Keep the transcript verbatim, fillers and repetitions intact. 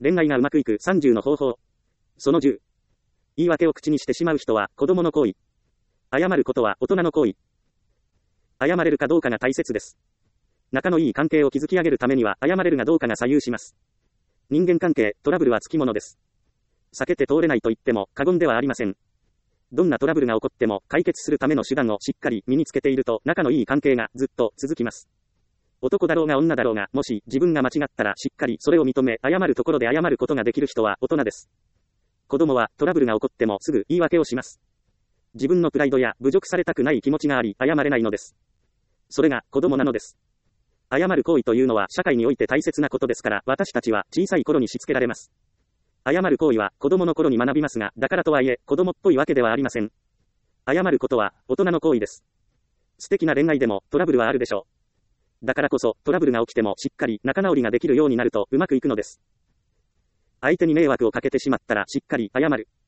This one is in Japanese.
恋愛がうまくいくさんじゅうの方法。そのじゅう。言い訳を口にしてしまう人は子供の行為。謝ることは大人の行為。謝れるかどうかが大切です。仲のいい関係を築き上げるためには謝れるがどうかが左右します。人間関係、トラブルはつきものです。避けて通れないと言っても過言ではありません。どんなトラブルが起こっても解決するための手段をしっかり身につけていると仲のいい関係がずっと続きます。男だろうが女だろうが、もし自分が間違ったらしっかりそれを認め謝るところで謝ることができる人は大人です。子供はトラブルが起こってもすぐ言い訳をします。自分のプライドや侮辱されたくない気持ちがあり謝れないのです。それが子供なのです。謝る行為というのは社会において大切なことですから、私たちは小さい頃にしつけられます。謝る行為は子供の頃に学びますが、だからとはいえ子供っぽいわけではありません。謝ることは大人の行為です。素敵な恋愛でもトラブルはあるでしょう。だからこそトラブルが起きてもしっかり仲直りができるようになるとうまくいくのです。相手に迷惑をかけてしまったらしっかり謝る。